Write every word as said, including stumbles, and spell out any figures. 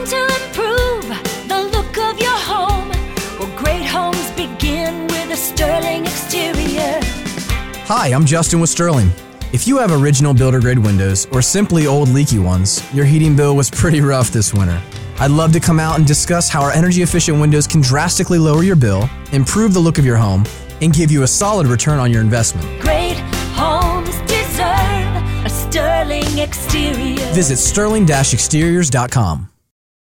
designed to improve the look of your home. Well, great homes begin with a Sterling exterior. Hi, I'm Justin with Sterling. If you have original builder-grade windows or simply old leaky ones, your heating bill was pretty rough this winter. I'd love to come out and discuss how our energy-efficient windows can drastically lower your bill, improve the look of your home, and give you a solid return on your investment. Great homes deserve a Sterling exterior. Visit sterling dash exteriors dot com.